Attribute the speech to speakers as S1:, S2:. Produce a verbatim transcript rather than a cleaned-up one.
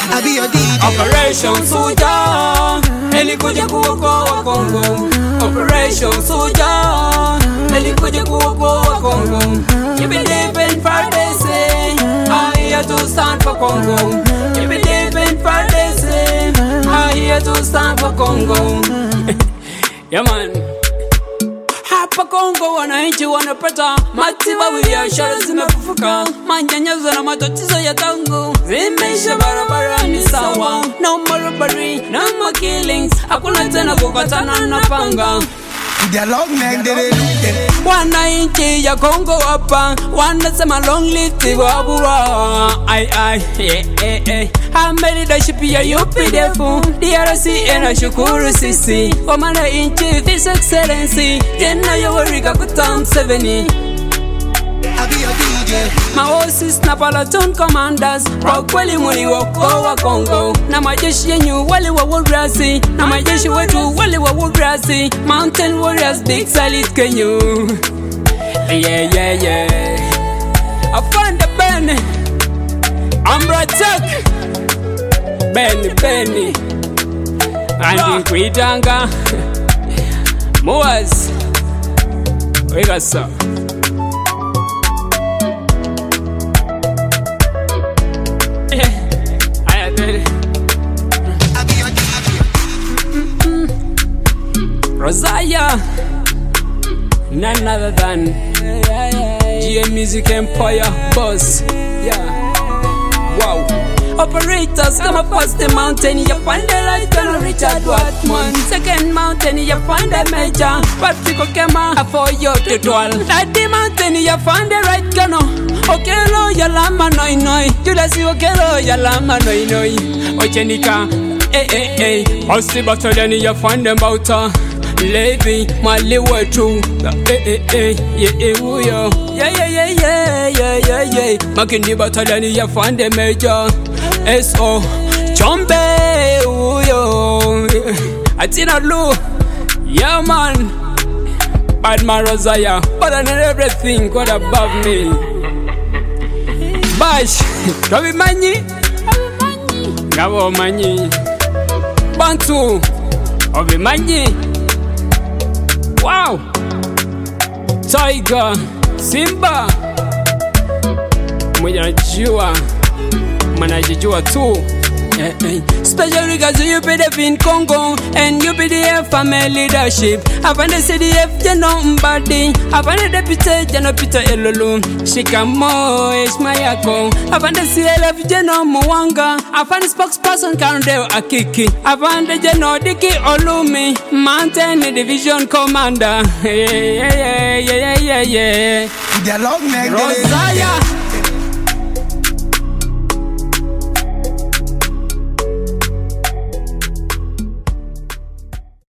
S1: I be your D J.
S2: Operation Soja, elikuja kuokoa Kongo. Operation Soja, elikuja kuokoa Kongo. You believe in Friday, say I here to stand for Congo. You believe in Friday, say I here to stand for Congo. Yeah man. Hapa Kongo wananchi wanapata matibabu ya biashara zimefufuka, manyanyaso na matatizo ya tango zimeisha barabarani sawa. No more robbery, no more killings, hakuna tena kukatana na panga.
S1: Dialogue neck de de
S2: Wananchi ya Kongo hapa wanasema long live Wabura. Ai ai eh eh eh Hame leadership ya U P D F D R C inashukuru sisi kwa maana inchi His Excellency Jena Yoweri Kaguta Museveni.
S1: I be your D J.
S2: Maosis na platoon commanders kwa kweli mliokoa Kongo, na majeshi yenyu wale wa warriors, na majeshi wetu wale wa warriors. Mountain warriors big salute Kenya. Yeah yeah yeah I found the Ben Ambra Tech Ben Benny and Kwitanga Moas weka sawa. Rosalia, none other than G M Music Empire boss. Yeah, wow. Operators come up past the mountain, you find the light and Richard Watman. Second mountain, you find the major Patrick Okema for your tutorial. At the mountain, you find the right canoe. Okelo yalama noi noi, Judas okelo yalama noi noi. Ochenika, eh eh eh. Osti battalion, you find them bouta. Levy, mali wetu, eh eh eh, yeah eh uyo, yeah yeah yeah yeah yeah yeah yeah. Makindi battalion ya fande major, S O, Chombe uyo, Atina Lu, yeah man, bad man Rosalia, but I need everything God above me. Bash, Robi Manyi, Gabo Manyi, Bantu, Robi Manyi. Wow, Tiger, Simba, mwenajua, mwenajijua tu. Eh, eh. Special regards to U P D F in Congo and U P D F family leadership. Afande C D F Jeno Mbadi, Afande Deputy Jeno Peter Elulu, Shikamo Ishmayako, Afande C L F Jeno Mwanga, Afande spokesperson Karundeo Akiki, Afande Jeno Diki Olumi, Mountain Division Commander. Yeah yeah yeah yeah yeah yeah.
S1: Dialogue neck de de
S2: Rosalia.